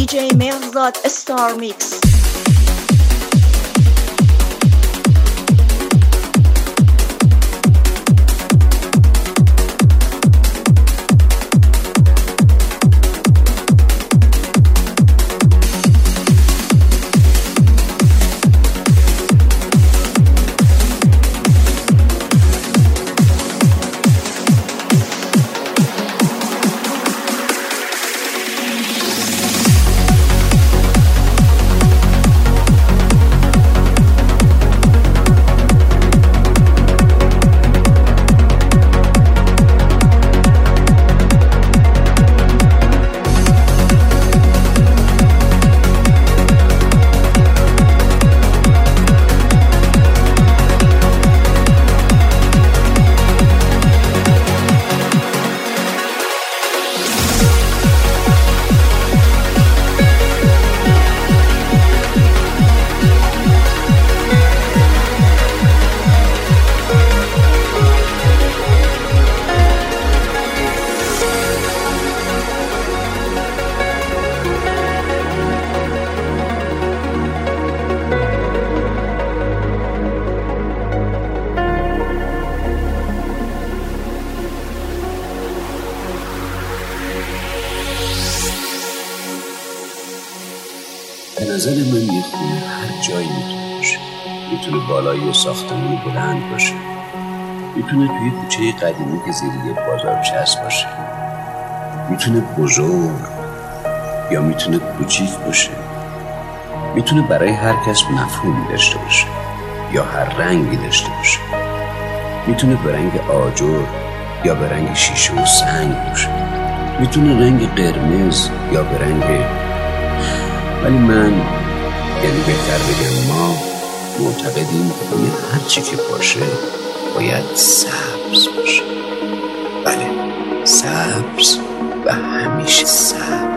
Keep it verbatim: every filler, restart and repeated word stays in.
جی مهرزاد استار میکس. به نظر من یه خونه هر جایی میتونه باشه. میتونه بالای یه ساختمون بلند باشه، میتونه توی کوچه قدیمی که زیر یه بازارچسب باشه، میتونه بزرگ یا میتونه کوچیک باشه، میتونه برای هر کس مفهومی داشته باشه یا هر رنگی داشته باشه، میتونه به رنگ آجر یا به رنگ شیشه و سنگ باشه، میتونه رنگ قرمز یا به رنگ، ولی من یعنی بهتر بگم ما معتقدیم که باید هر چی که باشه باید سبز باشه. بله، سبز و همیشه سبز.